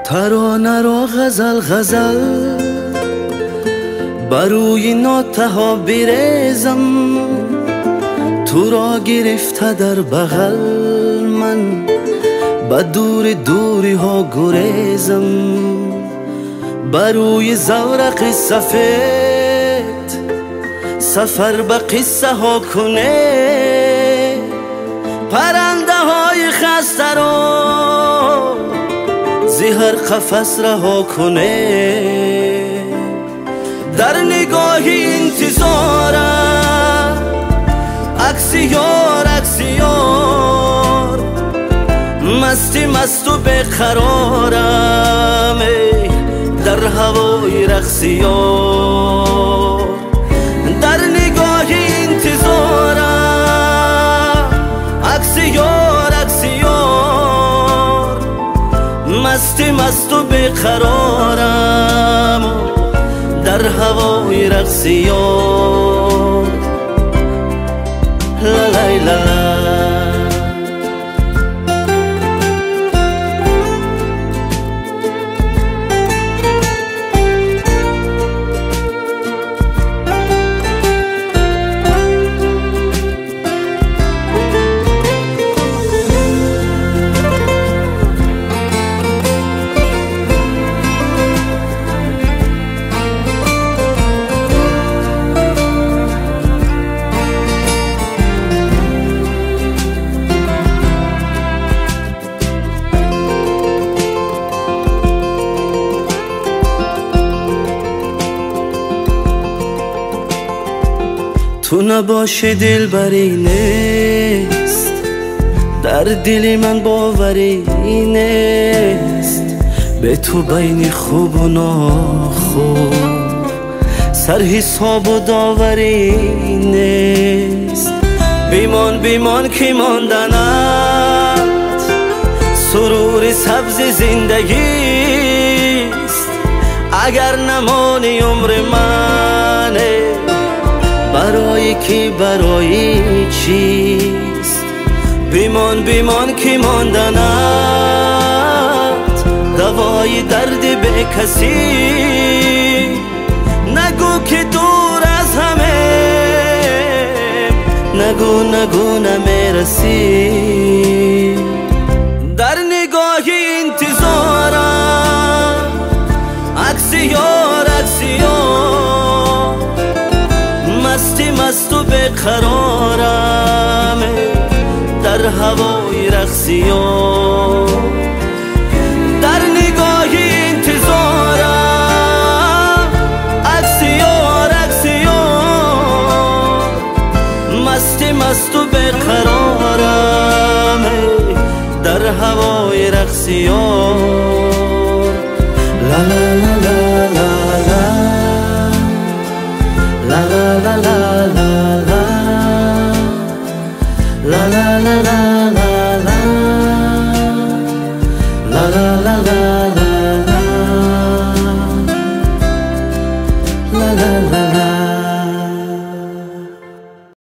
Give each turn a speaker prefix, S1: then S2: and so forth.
S1: ترانه را غزل غزل بروی ناته ها بریزم، تو را گرفته در بغل من به دور دوری ها گریزم. بروی زورق سفید سفر به قصه ها کنه، پرنده های خسته را زهر قفس رها کنه. در نگاهی انتظارم عکس یار عکس یار، مستی مست و بقرارم در هوای رقص یار. در نگاهی انتظارم عکس یار عکس یار، مستی مست و بقرارم در هوای رقص یار. لا لا لا تو نباشه دلبری نیست، در دل من باوری نیست. به تو بین خوب و ناخوب سر حساب و داوری نیست. بیمان بیمان که ماندنت سرور سبز زندگیست، اگر نمانی عمر منه برای کی برای چیست. بیمان بیمان که ماندنت دوای درد به کسی، نگو که دور از همه، نگو نگو نمیرسی. در نگاهی انتظارم عکس یار عکس یار، مستی مست و بقرارم در هوای رقص یار. در نگاهی انتظارم عکس یار عکس یار، مستی مست و بقرارم در هوای رقص یار. لا لا لا لا لا la la la la la la la la la la